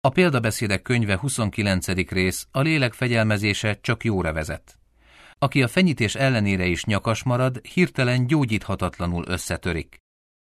A példabeszédek könyve 29. rész, a lélek fegyelmezése csak jóra vezet. Aki a fenyítés ellenére is nyakas marad, hirtelen gyógyíthatatlanul összetörik.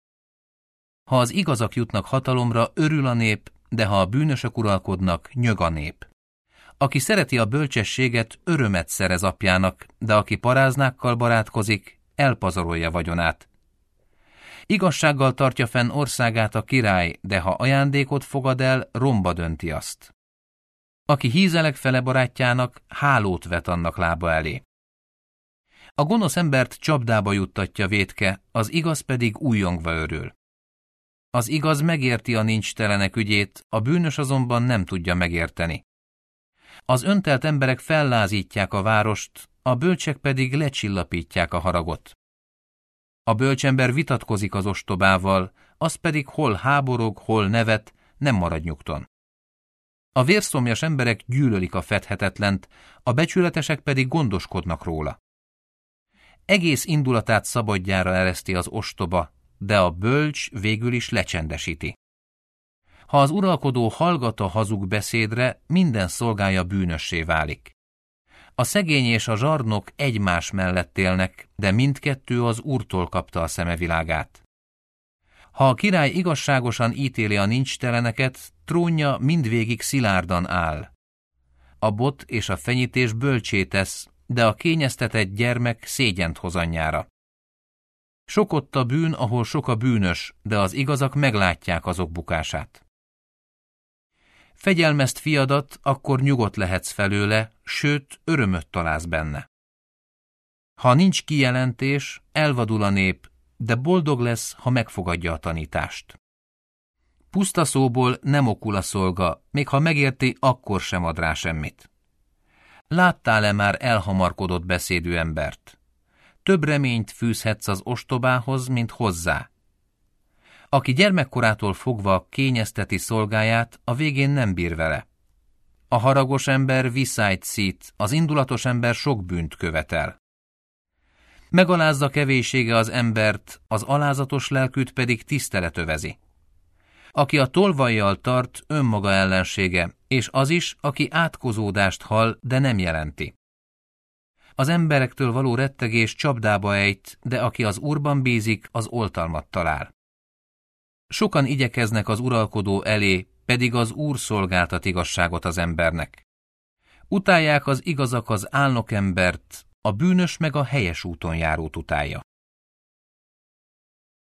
Ha az igazak jutnak hatalomra, örül a nép, de ha a bűnösök uralkodnak, nyög a nép. Aki szereti a bölcsességet, örömet szerez apjának, de aki paráznákkal barátkozik, elpazarolja vagyonát. Igazsággal tartja fenn országát a király, de ha ajándékot fogad el, romba dönti azt. Aki hízelek fele barátjának, hálót vet annak lába elé. A gonosz embert csapdába juttatja vétke, az igaz pedig újjongva örül. Az igaz megérti a nincstelenek ügyét, a bűnös azonban nem tudja megérteni. Az öntelt emberek fellázítják a várost, a bölcsek pedig lecsillapítják a haragot. A bölcsember vitatkozik az ostobával, az pedig hol háborog, hol nevet, nem marad nyugton. A vérszomjas emberek gyűlölik a fedhetetlent, a becsületesek pedig gondoskodnak róla. Egész indulatát szabadjára ereszti az ostoba, de a bölcs végül is lecsendesíti. Ha az uralkodó hallgat a hazug beszédre, minden szolgája bűnössé válik. A szegény és a zsarnok egymás mellett élnek, de mindkettő az Úrtól kapta a szemevilágát. Ha a király igazságosan ítéli a nincsteleneket, trónja mindvégig szilárdan áll. A bot és a fenyítés bölcsé tesz, de a kényeztetett gyermek szégyent hoz anyjára. Sok ott a bűn, ahol sok a bűnös, de az igazak meglátják azok bukását. Fegyelmezd fiadat, akkor nyugodt lehetsz felőle, sőt, örömöt találsz benne. Ha nincs kijelentés, elvadul a nép, de boldog lesz, ha megfogadja a tanítást. Puszta szóból nem okul a szolga, még ha megérti, akkor sem ad rá semmit. Láttál-e már elhamarkodott beszédű embert? Több reményt fűzhetsz az ostobához, mint hozzá. Aki gyermekkorától fogva kényezteti szolgáját, a végén nem bír vele. A haragos ember viszályt szít, az indulatos ember sok bűnt követel. Megalázza kevésége az embert, az alázatos lelkűt pedig tisztelet övezi. Aki a tolvajjal tart, önmaga ellensége, és az is, aki átkozódást hall, de nem jelenti. Az emberektől való rettegés csapdába ejt, de aki az Úrban bízik, az oltalmat talál. Sokan igyekeznek az uralkodó elé, pedig az Úr szolgáltat igazságot az embernek. Utálják az igazak az álnokembert, a bűnös meg a helyes úton járót utálja.